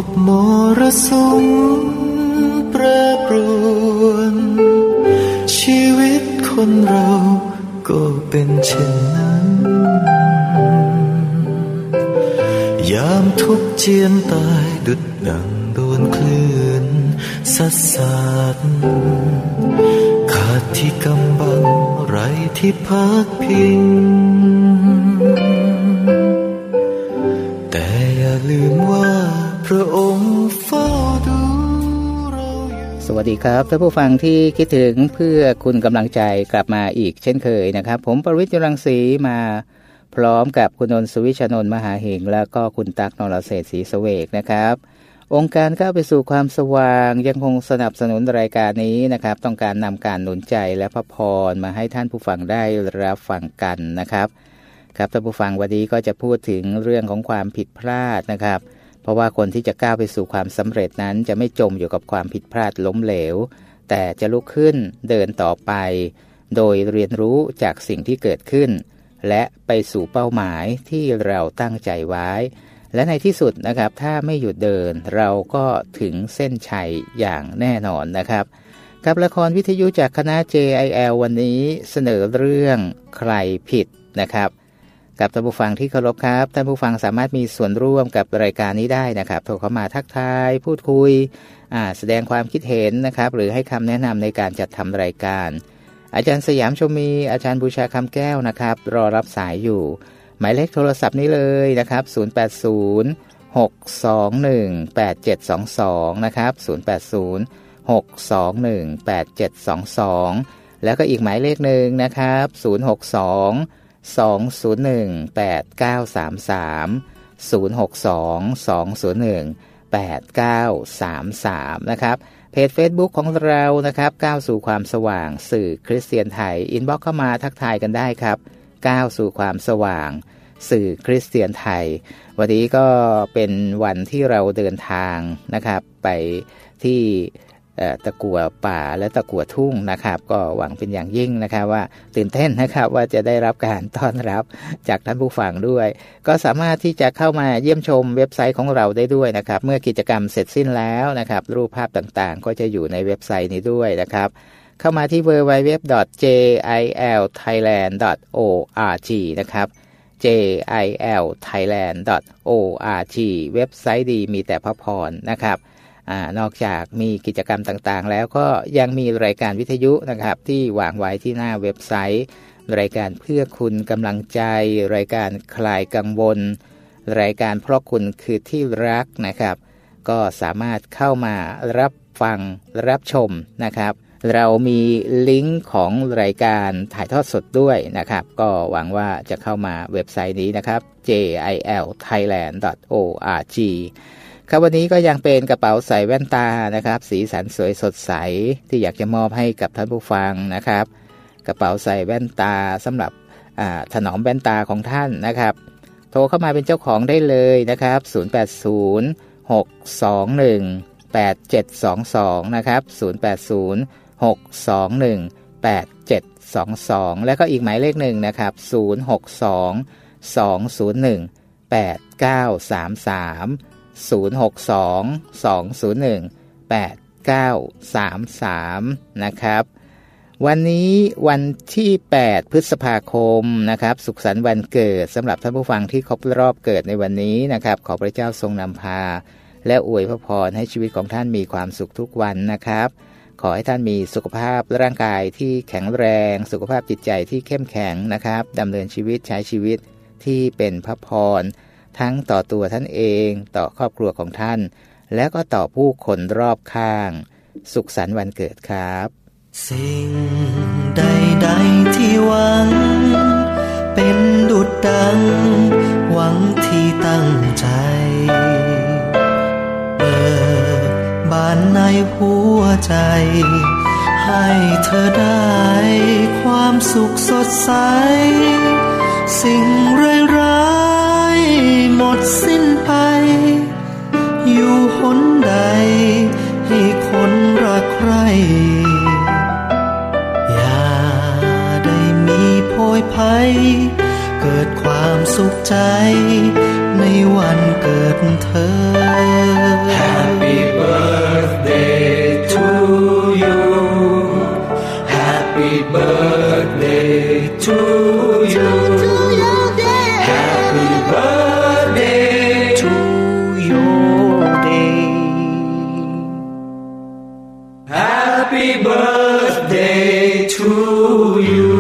มรสุมแปรปรวนชีวิตคนเราก็เป็นเช่นนั้นยามทุกข์เจียนตายดุจดังโดนคลื่นซัดสาดขาดที่กำบังไร้ที่พักพิงแต่อย่าลืมว่าพระองค์เฝ้าดูเราอยู่สวัสดีครับท่านผู้ฟังที่คิดถึงเพื่อคุณกำลังใจกลับมาอีกเช่นเคยนะครับผมประวิตร รังสีมาพร้อมกับคุณนนท์ สุวิชานนท์มหาเหงแล้วก็คุณตั๊ก นรเศรษฐ์ ศรีเสวกนะครับองค์การก้าวไปสู่ความสว่างยังคงสนับสนุนรายการนี้นะครับต้องการนำการหนุนใจและพระพรมาให้ท่านผู้ฟังได้รับฟังกันนะครับครับท่านผู้ฟังวันนี้ก็จะพูดถึงเรื่องของความผิดพลาดนะครับเพราะว่าคนที่จะก้าวไปสู่ความสำเร็จนั้นจะไม่จมอยู่กับความผิดพลาดล้มเหลวแต่จะลุกขึ้นเดินต่อไปโดยเรียนรู้จากสิ่งที่เกิดขึ้นและไปสู่เป้าหมายที่เราตั้งใจไว้และในที่สุดนะครับถ้าไม่หยุดเดินเราก็ถึงเส้นชัยอย่างแน่นอนนะครับกับละครวิทยุจากคณะ JIL วันนี้เสนอเรื่องใครผิดนะครับกับท่านผู้ฟังที่เคารพครับท่านผู้ฟังสามารถมีส่วนร่วมกับรายการนี้ได้นะครับโทรเข้ามาทักทายพูดคุยแสดงความคิดเห็นนะครับหรือให้คำแนะนำในการจัดทำรายการอาจารย์สยามชมมีอาจารย์บูชาคำแก้วนะครับรอรับสายอยู่หมายเลขโทรศัพท์นี้เลยนะครับ080-621-8722นะครับ080-621-8722แล้วก็อีกหมายเลขหนึ่งนะครับ062-201-8933 นะครับเพจ Facebook ของเรานะครับก้าวสู่ความสว่างสื่อคริสเตียนไทยอินบ็อกซ์เข้ามาทักทายกันได้ครับก้าวสู่ความสว่างสื่อคริสเตียนไทยวันนี้ก็เป็นวันที่เราเดินทางนะครับไปที่ตะกั่วป่าและตะกั่วทุ่งนะครับก็หวังเป็นอย่างยิ่งนะครับว่าตื่นเต้นนะครับว่าจะได้รับการต้อนรับจากท่านผู้ฟังด้วยก็สามารถที่จะเข้ามาเยี่ยมชมเว็บไซต์ของเราได้ด้วยนะครับเมื่อกิจกรรมเสร็จสิ้นแล้วนะครับรูปภาพต่างๆก็จะอยู่ในเว็บไซต์นี้ด้วยนะครับเข้ามาที่ www.jilthailand.org นะครับ jilthailand.org เว็บไซต์ดีมีแต่พระพรนะครับนอกจากมีกิจกรรมต่างๆแล้วก็ยังมีรายการวิทยุนะครับที่วางไว้ที่หน้าเว็บไซต์รายการเพื่อคุณกำลังใจรายการคลายกังวลรายการเพราะคุณคือที่รักนะครับก็สามารถเข้ามารับฟังรับชมนะครับเรามีลิงก์ของรายการถ่ายทอดสดด้วยนะครับก็หวังว่าจะเข้ามาเว็บไซต์นี้นะครับ jilthailand.org ครับวันนี้ก็ยังเป็นกระเป๋าใส่แว่นตานะครับสีสันสวยสดใสที่อยากจะมอบให้กับท่านผู้ฟังนะครับกระเป๋าใส่แว่นตาสำหรับถนอมแว่นตาของท่านนะครับโทรเข้ามาเป็นเจ้าของได้เลยนะครับ080-621-8722นะครับ080-621-8722แล้วก็อีกหมายเลขหนึ่งนะครับ062-201-8933 062-201-8933 นะครับวันนี้วันที่8พฤษภาคมนะครับสุขสันต์วันเกิดสำหรับท่านผู้ฟังที่ครบรอบเกิดในวันนี้นะครับขอพระเจ้าทรงนำพาและอวยพระพรให้ชีวิตของท่านมีความสุขทุกวันนะครับขอให้ท่านมีสุขภาพร่างกายที่แข็งแรงสุขภาพจิตใจที่เข้มแข็งนะครับดำเนินชีวิตใช้ชีวิตที่เป็นพระพรทั้งต่อตัวท่านเองต่อครอบครัวของท่านและก็ต่อผู้คนรอบข้างสุขสันต์วันเกิดครับสิ่งใดๆที่หวังเป็นดุจดังหวังที่ตั้งใจเปิดบานในหัวใจให้เธอได้ความสุขสดใสสิ่งร้ายๆหมดสิ้นไปอยู่หนใดให้คนรักใคร่อย่าได้มีโพยภัยเกิดความสุขใจในวันเกิดเธอ Happy birthday to you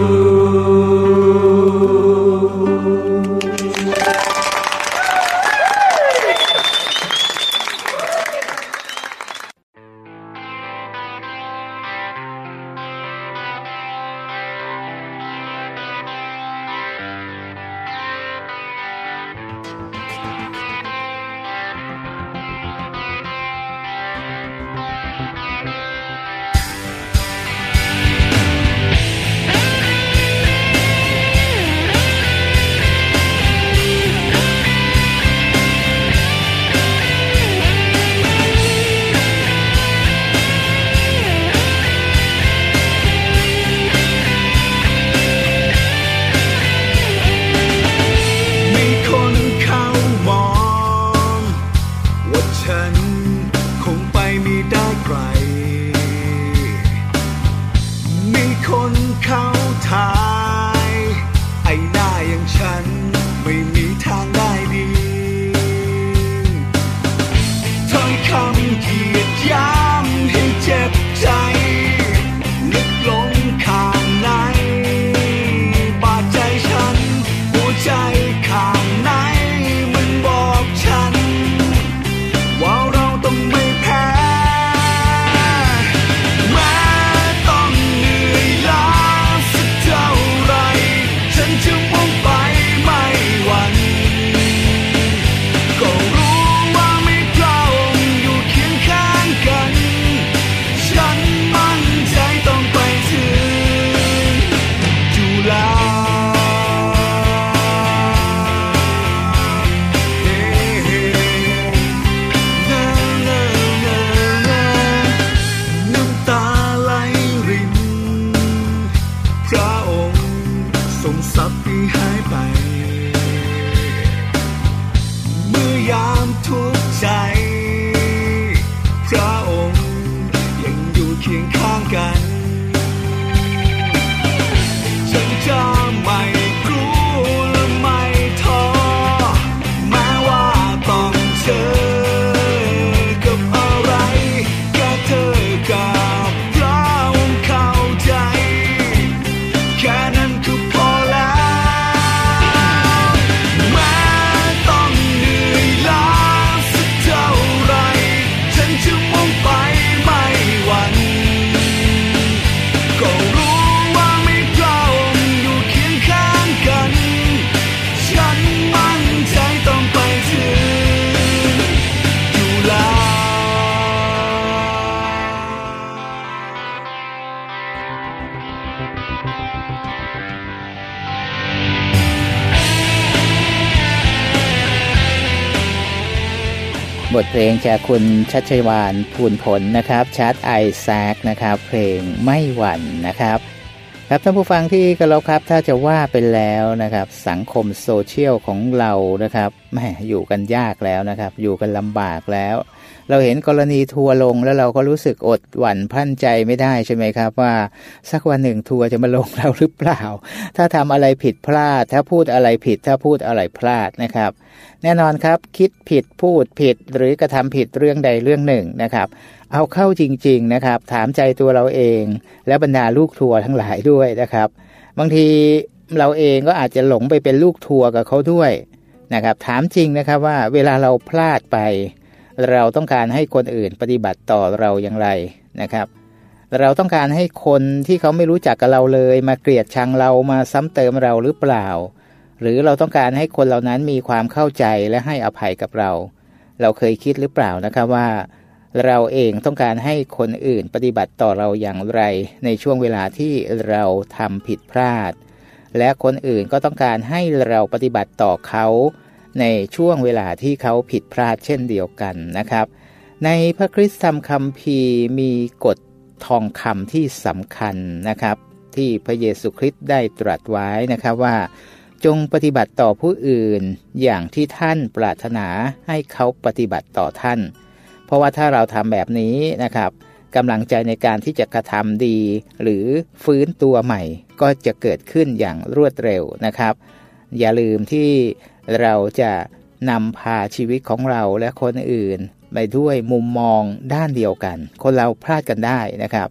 บทเพลงจากคุณชัชวาลภูลผลนะครับชัดไอแซคนะครับเพลงไม่หวั่นนะครับครับท่านผู้ฟังที่เคารพครับถ้าจะว่าไปแล้วนะครับสังคมโซเชียลของเรานะครับแหมอยู่กันยากแล้วนะครับอยู่กันลำบากแล้วเราเห็นกรณีทัวร์ลงแล้วเราก็รู้สึกอดหวั่นพลั้นใจไม่ได้ใช่ไหมครับว่าสักวันหนึ่งทัวร์จะมาลงเราหรือเปล่าถ้าทำอะไรผิดพลาดถ้าพูดอะไรผิดถ้าพูดอะไรพลาดนะครับแน่นอนครับคิดผิดพูดผิดหรือกระทำผิดเรื่องใดเรื่องหนึ่งนะครับเอาเข้าจริงๆนะครับถามใจตัวเราเองและบรรดาลูกทัวร์ทั้งหลายด้วยนะครับบางทีเราเองก็อาจจะหลงไปเป็นลูกทัวร์กับเขาด้วยนะครับถามจริงนะครับว่าเวลาเราพลาดไปเราต้องการให้คนอื่นปฏิบัติต่อเราอย่างไรนะครับเราต้องการให้คนที่เขาไม่รู้จักกับเราเลยมาเกลียดชังเรามาซ้ำเติมเราหรือเปล่าหรือเราต้องการให้คนเหล่านั้นมีความเข้าใจและให้อภัยกับเราเคยคิดหรือเปล่านะครับว่าเราเองต้องการให้คนอื่นปฏิบัติต่อเราอย่างไรในช่วงเวลาที่เราทำผิดพลาดและคนอื่นก็ต้องการให้เราปฏิบัติต่อเขาในช่วงเวลาที่เขาผิดพลาดเช่นเดียวกันนะครับในพระคริสตธรรมคัมภีร์มีกฎทองคำที่สำคัญนะครับที่พระเยซูคริสต์ได้ตรัสไว้นะครับว่าจงปฏิบัติต่อผู้อื่นอย่างที่ท่านปรารถนาให้เขาปฏิบัติต่อท่านเพราะว่าถ้าเราทำแบบนี้นะครับกำลังใจในการที่จะกระทำดีหรือฟื้นตัวใหม่ก็จะเกิดขึ้นอย่างรวดเร็วนะครับอย่าลืมที่เราจะนำพาชีวิตของเราและคนอื่นไปด้วยมุมมองด้านเดียวกันคนเราพลาดกันได้นะครับ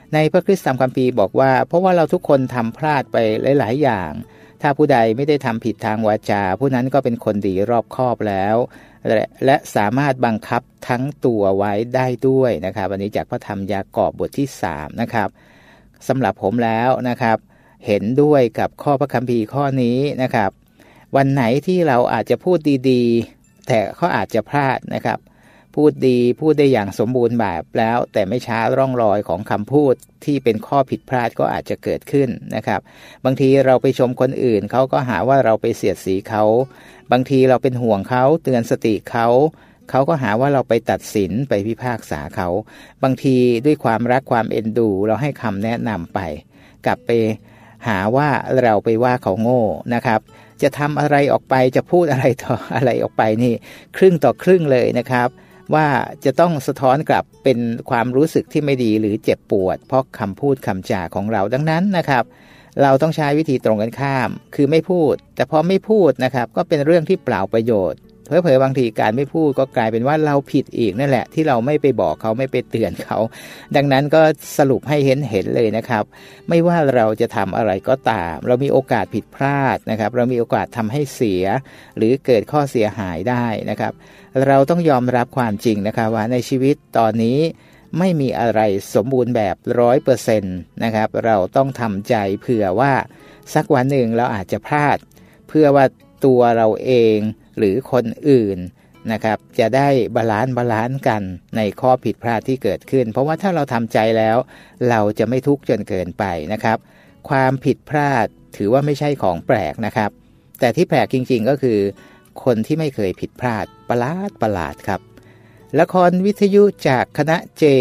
ในพระคริสตธรรมคัมภีร์บอกว่าเพราะว่าเราทุกคนทำพลาดไปหลายๆอย่างถ้าผู้ใดไม่ได้ทำผิดทางวาจาผู้นั้นก็เป็นคนดีรอบคอบแล้วและสามารถบังคับทั้งตัวไว้ได้ด้วยนะครับอันนี้จากพระธรรมยากอบบทที่3นะครับสำหรับผมแล้วนะครับเห็นด้วยกับข้อพระคัมภีร์ข้อนี้นะครับวันไหนที่เราอาจจะพูดดีๆแต่เขาอาจจะพลาดนะครับพูดดีพูดได้อย่างสมบูรณ์แบบแล้วแต่ไม่ช้าร่องรอยของคำพูดที่เป็นข้อผิดพลาดก็อาจจะเกิดขึ้นนะครับบางทีเราไปชมคนอื่นเขาก็หาว่าเราไปเสียดสีเขาบางทีเราเป็นห่วงเขาเตือนสติเขาก็หาว่าเราไปตัดสินไปพิพากษาเขาบางทีด้วยความรักความเอ็นดูเราให้คำแนะนำไปกลับไปหาว่าเราไปว่าเขาโง่นะครับจะทำอะไรออกไปจะพูดอะไรต่ออะไรออกไปนี่ครึ่งต่อครึ่งเลยนะครับว่าจะต้องสะท้อนกลับเป็นความรู้สึกที่ไม่ดีหรือเจ็บปวดเพราะคำพูดคำจาของเราดังนั้นนะครับเราต้องใช้วิธีตรงกันข้ามคือไม่พูดแต่พอไม่พูดนะครับก็เป็นเรื่องที่เปล่าประโยชน์เผลอๆบางทีการไม่พูดก็กลายเป็นว่าเราผิดอีกนั่นแหละที่เราไม่ไปบอกเขาไม่ไปเตือนเขาดังนั้นก็สรุปให้เห็นเลยนะครับไม่ว่าเราจะทำอะไรก็ตามเรามีโอกาสผิดพลาดนะครับเรามีโอกาสทำให้เสียหรือเกิดข้อเสียหายได้นะครับเราต้องยอมรับความจริงนะครับว่าในชีวิตตอนนี้ไม่มีอะไรสมบูรณ์แบบ 100% นะครับเราต้องทำใจเผื่อว่าสักวันหนึ่งเราอาจจะพลาดเพื่อว่าตัวเราเองหรือคนอื่นนะครับจะได้บาลานซ์กันในข้อผิดพลาดที่เกิดขึ้นเพราะว่าถ้าเราทำใจแล้วเราจะไม่ทุกข์จนเกินไปนะครับความผิดพลาดถือว่าไม่ใช่ของแปลกนะครับแต่ที่แปลกจริงๆก็คือคนที่ไม่เคยผิดพลาดประหลาดครับละครวิทยุจากคณะ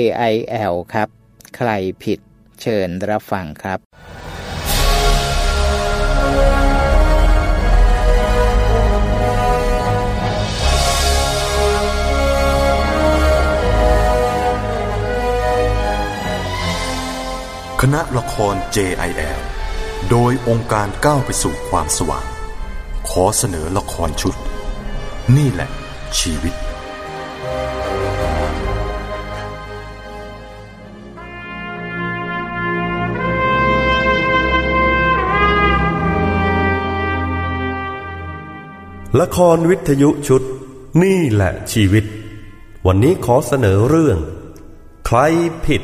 JIL ครับใครผิดเชิญรับฟังครับคณะละคร JIL โดยองค์การก้าวไปสู่ความสว่างขอเสนอละครชุดนี่แหละชีวิตละครวิทยุชุดนี่แหละชีวิตวันนี้ขอเสนอเรื่องใครผิด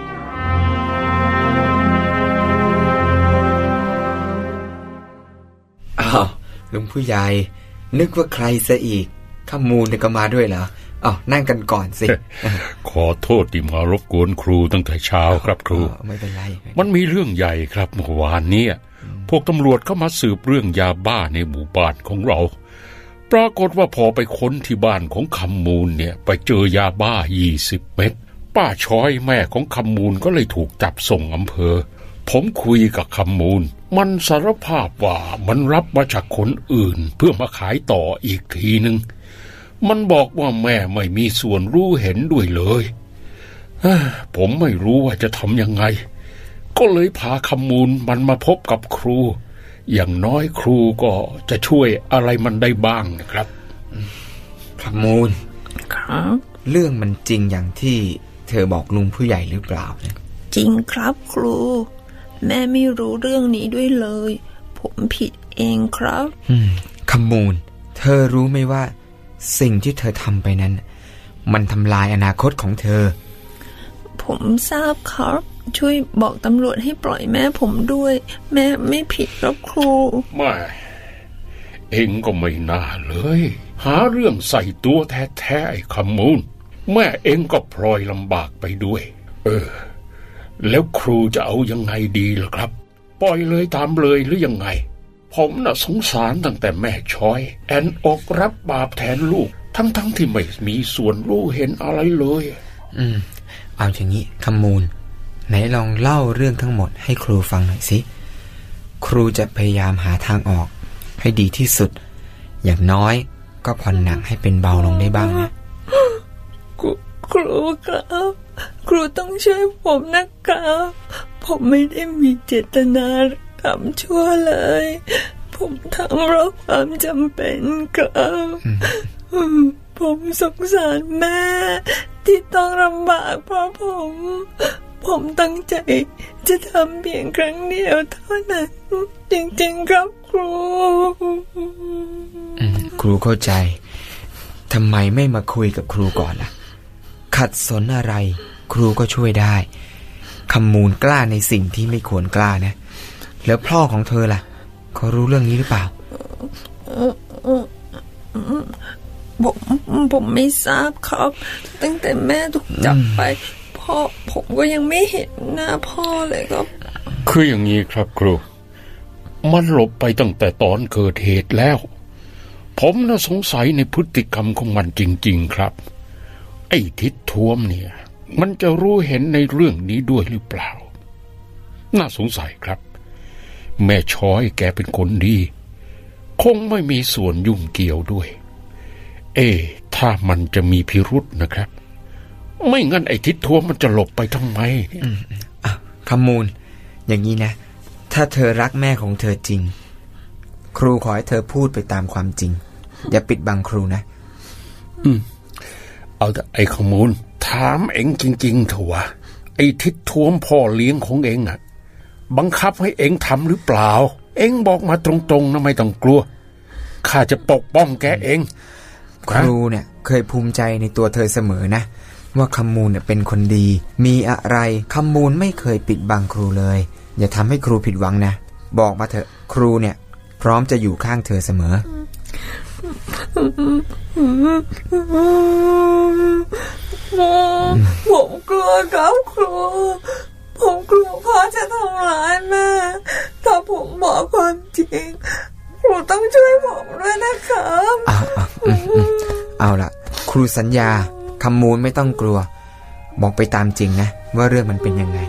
อ้าวลุงผู้ใหญ่นึกว่าใครซะอีกข้ามูลก็มาด้วยเหรออ้าวนั่งกันก่อนสิขอโทษที่มารบกวนครูตั้งแต่เช้าครับครูไม่เป็นไรมันมีเรื่องใหญ่ครับเมื่อวานนี้พวกตำรวจเข้ามาสืบเรื่องยาบ้าในหมู่บ้านของเราปรากฏว่าพอไปค้นที่บ้านของคำมูลเนี่ยไปเจอยาบ้า20 เม็ดป้าช้อยแม่ของคำมูลก็เลยถูกจับส่งอำเภอผมคุยกับคำมูลมันสารภาพว่ามันรับมาจากคนอื่นเพื่อมาขายต่ออีกทีนึงมันบอกว่าแม่ไม่มีส่วนรู้เห็นด้วยเลยผมไม่รู้ว่าจะทำยังไงก็เลยพาคำมูลมันมาพบกับครูอย่างน้อยครูก็จะช่วยอะไรมันได้บ้างนะครับคำมูลครับเรื่องมันจริงอย่างที่เธอบอกลุงผู้ใหญ่หรือเปล่าเนี่ยจริงครับครูแม่ไม่รู้เรื่องนี้ด้วยเลยผมผิดเองครับคำมูลเธอรู้ไหมว่าสิ่งที่เธอทำไปนั้นมันทำลายอนาคตของเธอผมทราบครับช่วยบอกตำรวจให้ปล่อยแม่ผมด้วยแม่ไม่ผิดครับครูไม่เองก็ไม่น่าเลยหาเรื่องใส่ตัวแท้ๆไอ้คำมูลแม่เองก็พลอยลำบากไปด้วยแล้วครูจะเอายังไงดีล่ะครับปล่อยเลยตามเลยหรือยังไงผมน่ะสงสารตั้งแต่แม่ช้อยแอนออกรับบาปแทนลูกทั้งที่ไม่มีส่วนรู้เห็นอะไรเลยเอาอย่างนี้คำมูลไหนลองเล่าเรื่องทั้งหมดให้ครูฟังหน่อยสิครูจะพยายามหาทางออกให้ดีที่สุดอย่างน้อยก็ผ่อนหนักให้เป็นเบาลงได้บ้างนะครูครับครูต้องช่วยผมนะครับผมไม่ได้มีเจตนาทำชั่วเลยผมทำเพราะความจำเป็นครับผมสงสารแม่ที่ต้องลำบากเพราะผมผมตั้งใจจะทำเพียงครั้งเดียวเท่านั้นจริงๆครับครูครูเข้าใจทำไมไม่มาคุยกับครูก่อนล่ะขัดสนอะไรครูก็ช่วยได้คำมูลกล้าในสิ่งที่ไม่ควรกล้านะแล้วพ่อของเธอล่ะเขารู้เรื่องนี้หรือเปล่าผมไม่ทราบครับตั้งแต่แม่ถูกจับไปพ่อผมก็ยังไม่เห็นหน้าพ่อเลยครับคืออย่างนี้ครับครูมันหลบไปตั้งแต่ตอนเกิดเหตุแล้วผมน่ะสงสัยในพฤติกรรมของมันจริงๆครับไอ้ทิศท้วมเนี่ยมันจะรู้เห็นในเรื่องนี้ด้วยหรือเปล่าน่าสงสัยครับแม่ช้อยแกเป็นคนดีคงไม่มีส่วนยุ่งเกี่ยวด้วยถ้ามันจะมีพิรุธนะครับไม่งั้นไอ้ทิศท้วมมันจะหลบไปทำไมคำมูลอย่างนี้นะถ้าเธอรักแม่ของเธอจริงครูขอให้เธอพูดไปตามความจริงอย่าปิดบังครูนะเอาแต่ไอ้ขมูลถามเอ็งจริงๆเถอะวะไอ้ทิศท้วมพ่อเลี้ยงของเอ็งอ่ะบังคับให้เอ็งทำหรือเปล่าเอ็งบอกมาตรงๆนะไม่ต้องกลัวข้าจะปกป้องแกเองครูเนี่ยเคยภูมิใจในตัวเธอเสมอนะว่าคำมูลเนี่ยเป็นคนดีมีอะไรคำมูลไม่เคยปิดบังครูเลยอย่าทำให้ครูผิดหวังนะบอกมาเถอะครูเนี่ยพร้อมจะอยู่ข้างเธอเสมอผมกลัวครับครูผมกลัวพ่อจะทำร้ายแม่ถ้าผมบอกความจริงครูต้องช่วยผมด้วยนะครับเอาล่ะครูสัญญาคำมูลไม่ต้องกลัวบอกไปตามจริงนะว่าเรื่องมันเป็นยังไง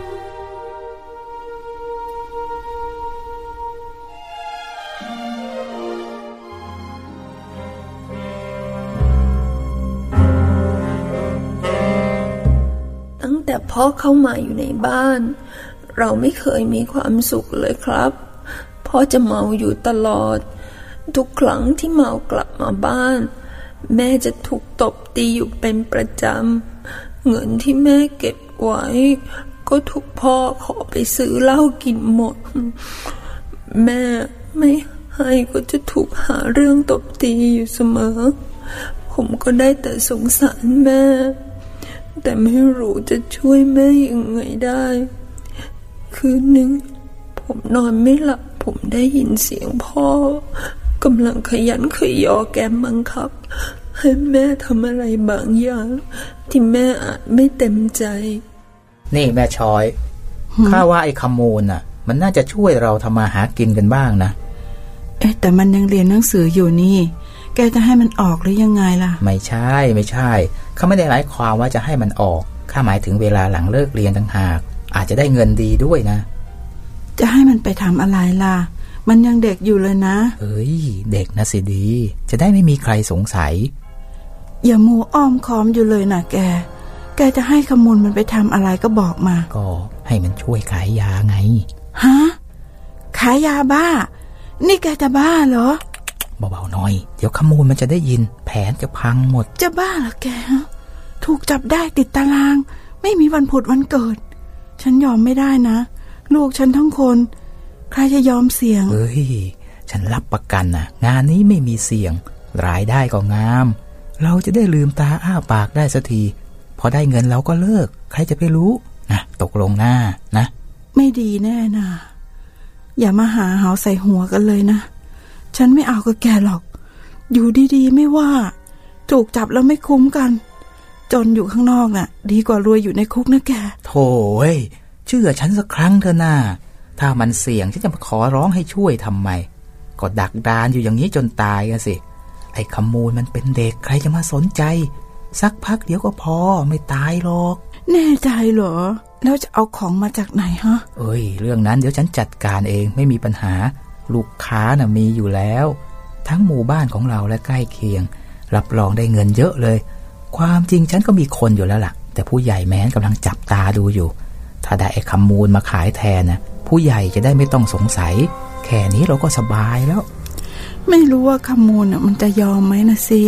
ตั้งแต่พ่อเข้ามาอยู่ในบ้านเราไม่เคยมีความสุขเลยครับพ่อจะเมาอยู่ตลอดทุกครั้งที่เมากลับมาบ้านแม่จะถูกตบตีอยู่เป็นประจำเงินที่แม่เก็บไว้ก็ถูกพ่อขอไปซื้อเหล้ากินหมดแม่ไม่ให้ก็จะถูกหาเรื่องตบตีอยู่เสมอผมก็ได้แต่สงสารแม่แต่ไม่รู้จะช่วยแม่ยังไงได้คืนหนึ่งผมนอนไม่หลับผมได้ยินเสียงพ่อกำลังขยันขยอแกมบังคับให้แม่ทำอะไรบางอย่างที่แม่อาจไม่เต็มใจนี่แม่ช้อยข้าว่าไอ้ขมูลน่ะมันน่าจะช่วยเราทำมาหากินกันบ้างนะแต่มันยังเรียนหนังสืออยู่นี่แกจะให้มันออกหรือยังไงล่ะไม่ใช่ข้าไม่ได้หมายความว่าจะให้มันออกข้าหมายถึงเวลาหลังเลิกเรียนต่างหากอาจจะได้เงินดีด้วยนะจะให้มันไปทำอะไรล่ะมันยังเด็กอยู่เลยนะเด็กนะสิดีจะได้ไม่มีใครสงสัยอย่ามัวอ้อมค้อมอยู่เลยนะแกจะให้ขมูลมันไปทำอะไรก็บอกมาก็ให้มันช่วยขายยาไงฮะขายยาบ้านี่แกจะบ้าเหรอเบาๆหน่อยเดี๋ยวขมูลมันจะได้ยินแผนจะพังหมดจะบ้าเหรอแกถูกจับได้ติดตารางไม่มีวันผุดวันเกิดฉันยอมไม่ได้นะลูกฉันทั้งคนใครจะยอมเสี่ยงฉันรับประกันนะงานนี้ไม่มีเสี่ยงรายได้ก็งามเราจะได้ลืมตาอ้าปากได้สักทีพอได้เงินเราก็เลิกใครจะไปรู้นะตกลงหน้านะไม่ดีแน่นะอย่ามาหาเหาใส่หัวกันเลยนะฉันไม่เอากับแกหรอกอยู่ดีๆไม่ว่าถูกจับแล้วไม่คุ้มกันจนอยู่ข้างนอกน่ะดีกว่ารวยอยู่ในคุกนะแกโธ่เชื่อฉันสักครั้งเถอะนะถ้ามันเสี่ยงฉันจะมาขอร้องให้ช่วยทำไมก็ดักดานอยู่อย่างนี้จนตายกันสิไอ้ขมูลมันเป็นเด็กใครจะมาสนใจสักพักเดี๋ยวก็พอไม่ตายหรอกแน่ใจเหรอแล้วจะเอาของมาจากไหนฮะเรื่องนั้นเดี๋ยวฉันจัดการเองไม่มีปัญหาลูกค้าน่ะมีอยู่แล้วทั้งหมู่บ้านของเราและใกล้เคียงรับรองได้เงินเยอะเลยความจริงฉันก็มีคนอยู่แล้วล่ะแต่ผู้ใหญ่แม้นกำลังจับตาดูอยู่ถ้าได้ไอ้ขมูลมาขายแทนนะผู้ใหญ่จะได้ไม่ต้องสงสัยแค่นี้เราก็สบายแล้วไม่รู้ว่าขมูลน่ะมันจะยอมไหมนะสิ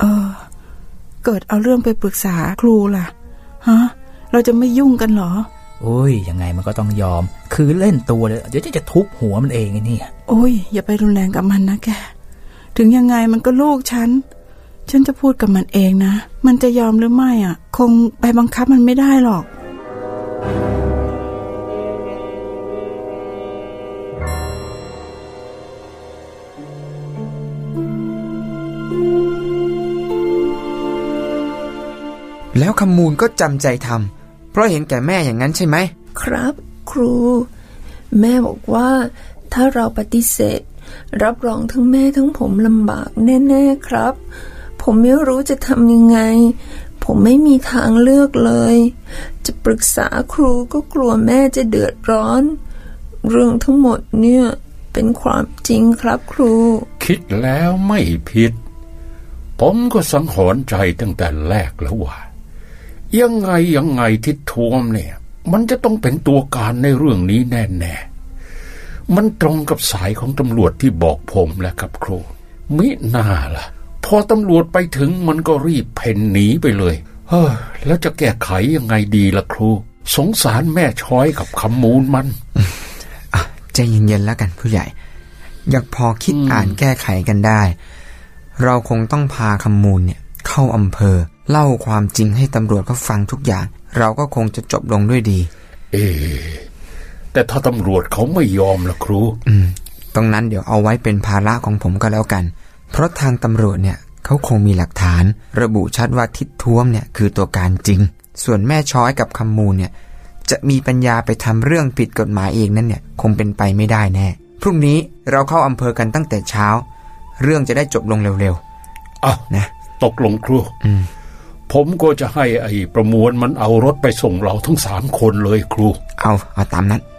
เกิดเอาเรื่องไปปรึกษาครูล่ะฮะเราจะไม่ยุ่งกันเหรอโอ้ยยังไงมันก็ต้องยอมคือเล่นตัวเลยเดี๋ยวจะทุบหัวมันเองไอ้นี่โอ้ยอย่าไปรุนแรงกับมันนะแกถึงยังไงมันก็ลูกฉันจะพูดกับมันเองนะมันจะยอมหรือไม่อ่ะคงไปบังคับมันไม่ได้หรอกแล้วคำมูลก็จำใจทำเพราะเห็นแก่แม่อย่างนั้นใช่ไหมครับครูแม่บอกว่าถ้าเราปฏิเสธรับรองทั้งแม่ทั้งผมลำบากแน่ๆครับผมไม่รู้จะทำยังไงผมไม่มีทางเลือกเลยจะปรึกษาครูก็กลัวแม่จะเดือดร้อนเรื่องทั้งหมดเนี่ยเป็นความจริงครับครูคิดแล้วไม่ผิดผมก็สังหรณ์ใจตั้งแต่แรกแล้วว่ายังไงทิศทวมเนี่ยมันจะต้องเป็นตัวการในเรื่องนี้แน่ๆมันตรงกับสายของตำรวจที่บอกผมแหละครับครูมิน่าล่ะพอตำรวจไปถึงมันก็รีบเพ่นหนีไปเลยแล้วจะแก้ไขยังไงดีล่ะครูสงสารแม่ช้อยกับคำมูลมันใจเย็นๆแล้วกันผู้ใหญ่อยากพอคิดอ่านแก้ไขกันได้เราคงต้องพาคำมูลเนี่ยเข้าอำเภอเล่าความจริงให้ตำรวจเขาฟังทุกอย่างเราก็คงจะจบลงด้วยดีแต่ถ้าตำรวจเขาไม่ยอมล่ะครูตรงนั้นเดี๋ยวเอาไว้เป็นภาระของผมก็แล้วกันเพราะทางตำรวจเนี่ยเขาคงมีหลักฐานระบุชัดว่าทิศท้วมเนี่ยคือตัวการจริงส่วนแม่ช้อยกับคำมูลเนี่ยจะมีปัญญาไปทำเรื่องผิดกฎหมายเองนั่นเนี่ยคงเป็นไปไม่ได้แน่พรุ่งนี้เราเข้าอำเภอกันตั้งแต่เช้าเรื่องจะได้จบลงเร็วๆนะตกลงครูผมก็จะให้ไอ้ประมวลมันเอารถไปส่งเราทั้ง3 คนเลยครูเอาตามนั้น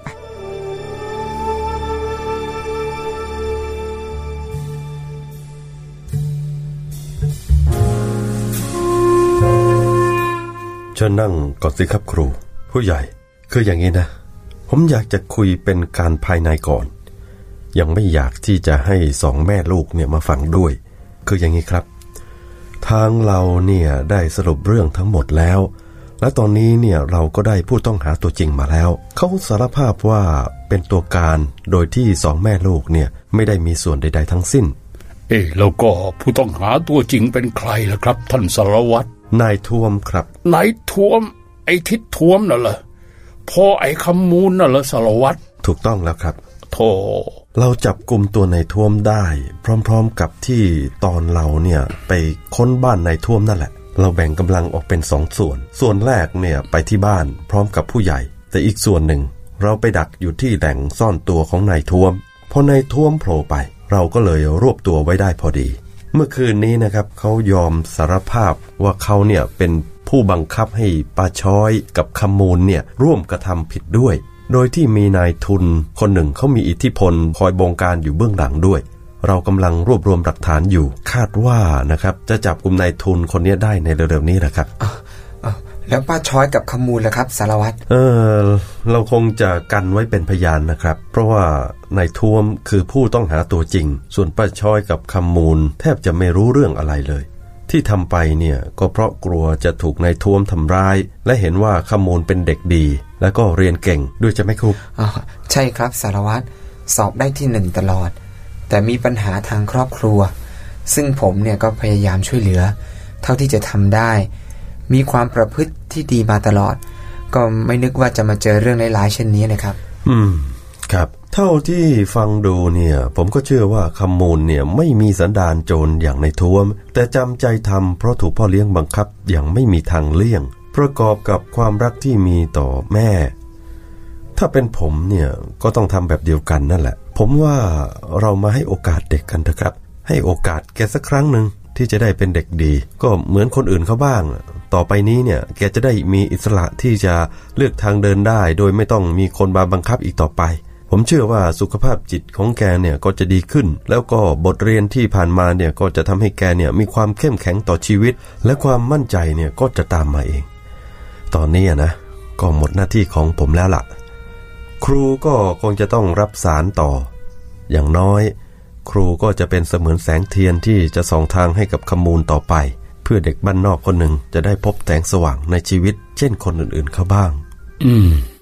เชิญนั่งก่อนสิครับครูผู้ใหญ่คืออย่างนี้นะผมอยากจะคุยเป็นการภายในก่อนยังไม่อยากที่จะให้2 แม่ลูกเนี่ยมาฟังด้วยคืออย่างนี้ครับทางเราเนี่ยได้สรุปเรื่องทั้งหมดแล้วและตอนนี้เนี่ยเราก็ได้ผู้ต้องหาตัวจริงมาแล้วเขาสารภาพว่าเป็นตัวการโดยที่2 แม่ลูกเนี่ยไม่ได้มีส่วนใดๆทั้งสิ้นแล้วก็ผู้ต้องหาตัวจริงเป็นใครล่ะครับท่านสารวัตรนายท้วมครับนายท้วมไอ้ทิศท้วมน่ะเหรอพอไอ้คำมูลน่ะเหรอสารวัตรถูกต้องแล้วครับโธ่เราจับกลุ่มตัวนายท้วมได้พร้อมๆกับที่ตอนเราเนี่ยไปค้นบ้านนายท้วมนั่นแหละเราแบ่งกำลังออกเป็น2 ส่วนแรกเนี่ยไปที่บ้านพร้อมกับผู้ใหญ่แต่อีกส่วนหนึ่งเราไปดักอยู่ที่แหล่งซ่อนตัวของนายท้วมพอนายท้วมโผล่ไปเราก็เลยรวบตัวไว้ได้พอดีเมื่อคืนนี้นะครับเขายอมสารภาพว่าเขาเนี่ยเป็นผู้บังคับให้ป้าช้อยกับคำมูลเนี่ยร่วมกระทำผิดด้วยโดยที่มีนายทุนคนหนึ่งเขามีอิทธิพลคอยบงการอยู่เบื้องหลังด้วยเรากำลังรวบรวมหลักฐานอยู่คาดว่านะครับจะจับกุมนายทุนคนนี้ได้ในเร็วๆนี้แหละครับแล้วป้าช้อยกับคำมูลล่ะครับสารวัตรเราคงจะกันไว้เป็นพยานนะครับเพราะว่านายท้วมคือผู้ต้องหาตัวจริงส่วนป้าช้อยกับคำมูลแทบจะไม่รู้เรื่องอะไรเลยที่ทำไปเนี่ยก็เพราะกลัวจะถูกนายท้วมทำร้ายและเห็นว่าคำมูลเป็นเด็กดีและก็เรียนเก่งด้วยจะไม่ครูใช่ครับสารวัตรสอบได้ที่1ตลอดแต่มีปัญหาทางครอบครัวซึ่งผมเนี่ยก็พยายามช่วยเหลือเท่าที่จะทำได้มีความประพฤติที่ดีมาตลอดก็ไม่นึกว่าจะมาเจอเรื่องร้ายๆเช่นนี้นะครับครับเท่าที่ฟังดูเนี่ยผมก็เชื่อว่าคำมูลเนี่ยไม่มีสันดานโจรอย่างในท้วมแต่จำใจทำเพราะถูกพ่อเลี้ยงบังคับอย่างไม่มีทางเลี่ยงประกอบกับความรักที่มีต่อแม่ถ้าเป็นผมเนี่ยก็ต้องทำแบบเดียวกันนั่นแหละผมว่าเรามาให้โอกาสเด็กกันเถอะครับให้โอกาสแกสักครั้งหนึ่งที่จะได้เป็นเด็กดีก็เหมือนคนอื่นเขาบ้างต่อไปนี้เนี่ยแกจะได้มีอิสระที่จะเลือกทางเดินได้โดยไม่ต้องมีคนมาบังคับอีกต่อไปผมเชื่อว่าสุขภาพจิตของแกเนี่ยก็จะดีขึ้นแล้วก็บทเรียนที่ผ่านมาเนี่ยก็จะทำให้แกเนี่ยมีความเข้มแข็งต่อชีวิตและความมั่นใจเนี่ยก็จะตามมาเองตอนนี้นะก็หมดหน้าที่ของผมแล้วล่ะครูก็คงจะต้องรับสารต่ออย่างน้อยครูก็จะเป็นเสมือนแสงเทียนที่จะส่องทางให้กับคำมูลต่อไปเพื่อเด็กบ้านนอกคนหนึ่งจะได้พบแสงสว่างในชีวิตเช่นคนอื่นๆเขาบ้าง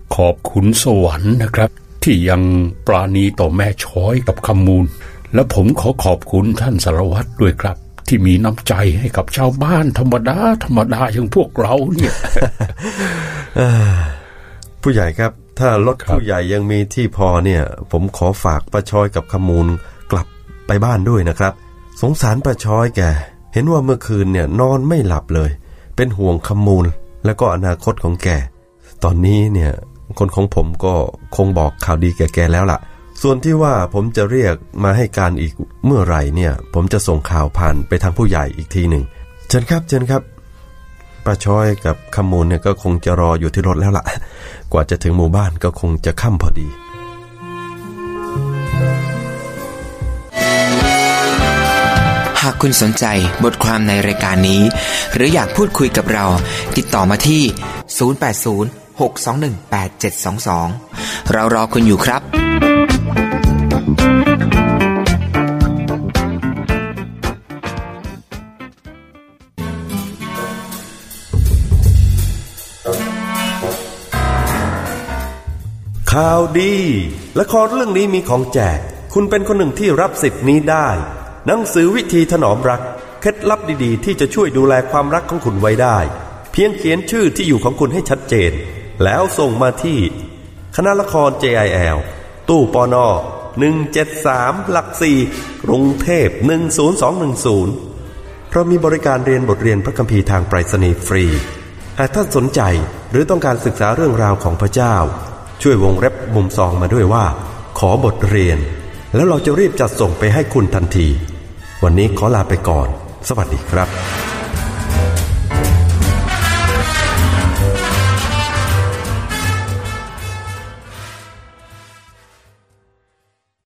ขอบคุณสวรรค์นะครับที่ยังปราณีต่อแม่ช้อยกับคำมูลและผมขอบคุณท่านสารวัตรด้วยครับที่มีน้ำใจให้กับชาวบ้านธรรมดาอย่างพวกเราเนี่ยผู้ใหญ่ครับถ้ารถผู้ใหญ่ยังมีที่พอเนี่ยผมขอฝากป้าช้อยกับคำมูลกลับไปบ้านด้วยนะครับสงสารป้าช้อยแกเห็นว่าเมื่อคืนเนี่ยนอนไม่หลับเลยเป็นห่วงคำมูลและก็อนาคตของแกตอนนี้เนี่ยคนของผมก็คงบอกข่าวดีแกแล้วล่ะส่วนที่ว่าผมจะเรียกมาให้การอีกเมื่อไหร่เนี่ยผมจะส่งข่าวผ่านไปทางผู้ใหญ่อีกทีหนึ่งเชิญครับป้าช้อยกับคำมูลเนี่ยก็คงจะรออยู่ที่รถแล้วล่ะกว่าจะถึงหมู่บ้านก็คงจะค่ำพอดีหากคุณสนใจบทความในรายการนี้หรืออยากพูดคุยกับเราติดต่อมาที่0806218722เรารอคุณอยู่ครับข่าวดีละครเรื่องนี้มีของแจกคุณเป็นคนหนึ่งที่รับสิทธิ์นี้ได้หนังสือวิธีถนอมรักเคล็ดลับดีๆที่จะช่วยดูแลความรักของคุณไว้ได้เพียงเขียนชื่อที่อยู่ของคุณให้ชัดเจนแล้วส่งมาที่คณะละคร JIL ตู้ปน173หลัก4กรุงเทพ10210เรามีบริการเรียนบทเรียนพระคัมภีร์ทางไปรษณีย์ฟรีหากท่านสนใจหรือต้องการศึกษาเรื่องราวของพระเจ้าช่วยวงเล็บมุมซองมาด้วยว่าขอบทเรียนแล้วเราจะรีบจัดส่งไปให้คุณทันทีวันนี้ขอลาไปก่อนสวัสดีครับ